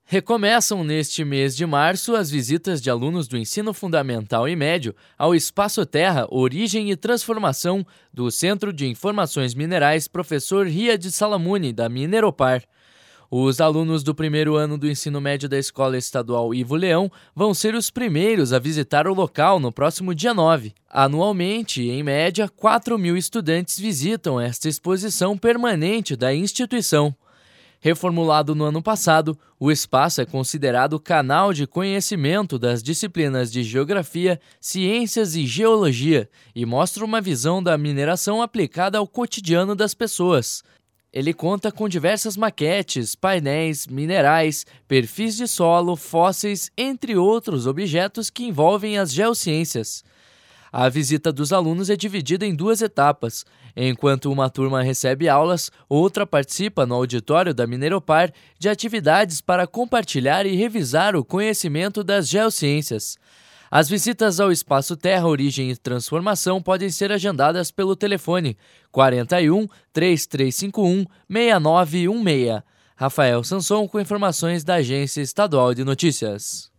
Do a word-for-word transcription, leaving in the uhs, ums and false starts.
Recomeçam neste mês de março as visitas de alunos do ensino fundamental e médio ao Espaço Terra Origem e Transformação do Centro de Informações Minerais Professor Riad Salamuni, da Mineropar. Os alunos do primeiro ano do ensino médio da Escola Estadual Ivo Leão vão ser os primeiros a visitar o local no próximo dia nove. Anualmente, em média, quatro mil estudantes visitam esta exposição permanente da instituição. Reformulado no ano passado, o espaço é considerado canal de conhecimento das disciplinas de Geografia, Ciências e Geologia e mostra uma visão da mineração aplicada ao cotidiano das pessoas. Ele conta com diversas maquetes, painéis, minerais, perfis de solo, fósseis, entre outros objetos que envolvem as geociências. A visita dos alunos é dividida em duas etapas. Enquanto uma turma recebe aulas, outra participa no auditório da Mineropar de atividades para compartilhar e revisar o conhecimento das geociências. As visitas ao Espaço Terra Origem e Transformação podem ser agendadas pelo telefone quarenta e um, três três cinco um, seis nove um seis. Rafael Sanson com informações da Agência Estadual de Notícias.